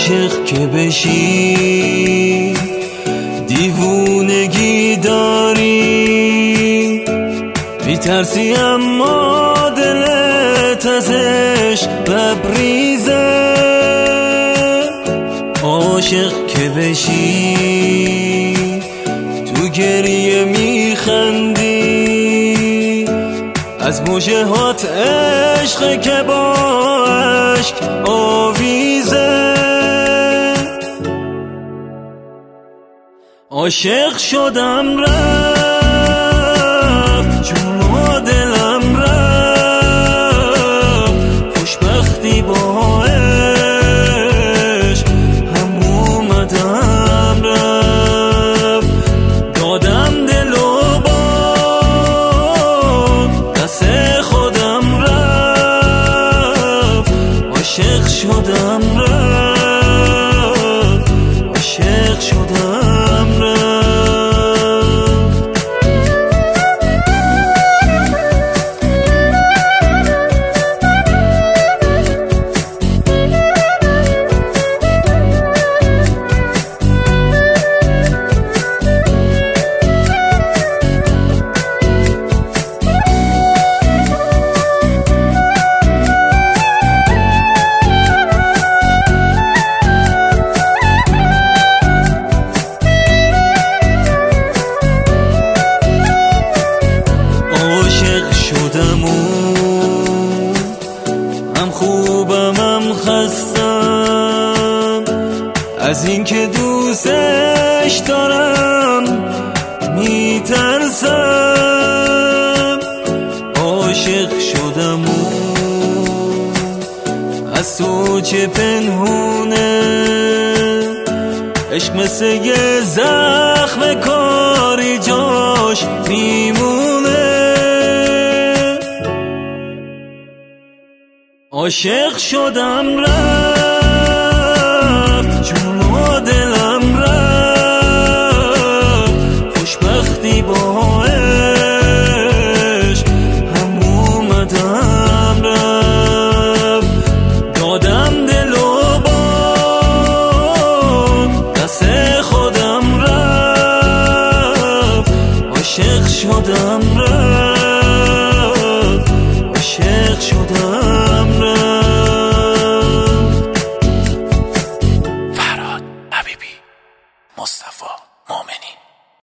عاشق که بشی دیوونگی داری، میترسی اما دلت ازش ببریزه. عاشق که بشی تو گریه میخندی، از مژهات عشق که با عشق آویزه. عاشق شدم رفت جون و دلم رفت، خوشبختی با عشق هم اومدم رفت. دادم دل و باد دست خودم رفت، عاشق شدم رفت، عاشق شدم رفت. هم خوبم هم خستم از این که دوستش دارم، میترسم. عاشق شدم از تو چه پنهونه، عشق مثل یه زخم کاری جاش میمونه. عاشق شدم رفت جون و دلم رفت، خوشبختی با عشق هم اومدم رفت. دادم دل و باد دست خودم رفت، عاشق شدم رفت، عاشق شدم رفت. فرهاد حبیبی، مصطفی